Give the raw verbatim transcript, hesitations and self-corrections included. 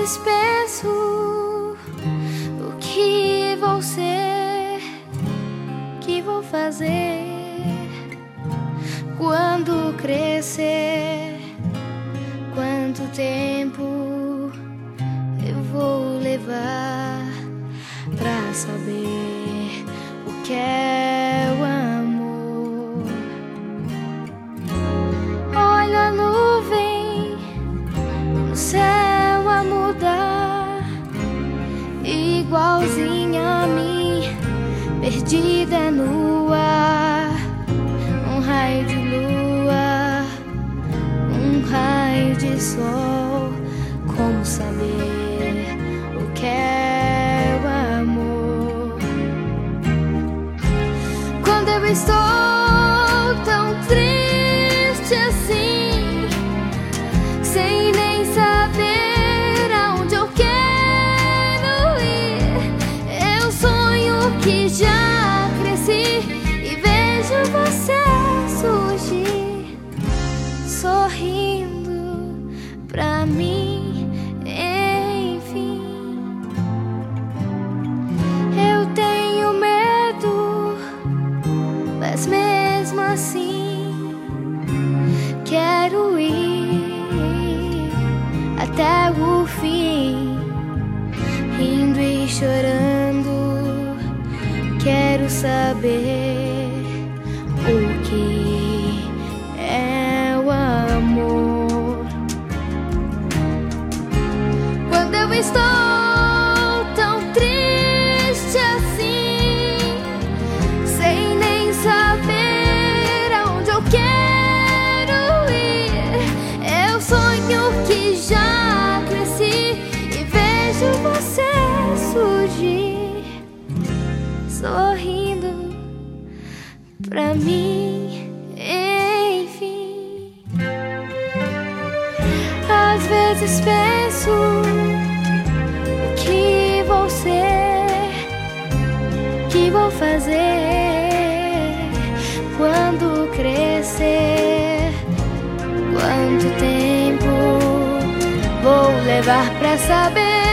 vezes penso o que vou ser, que vou fazer quando crescer. Quanto tempo eu vou levar pra saber o que é o amor? Olha a nuvem no céu a mudar, igualzinha a mim, perdida no ar. Um raio de lua, um raio de sol, como saber o que é o amor? Quando eu estou tão triste assim, sem nem saber aonde eu quero ir, eu sonho que já cresci e vejo você surgir, sorrindo pra mim, enfim. Eu tenho medo, mas mesmo assim quero ir até o fim, rindo e chorando. Quero saber o que é o amor. Quando eu estou tão triste assim, sem nem saber aonde eu quero ir, eu sonho que já cresci e vejo você surgir, sorrindo pra mim, enfim. Às vezes penso o que vou ser, que vou fazer quando crescer. Quanto tempo vou levar pra saber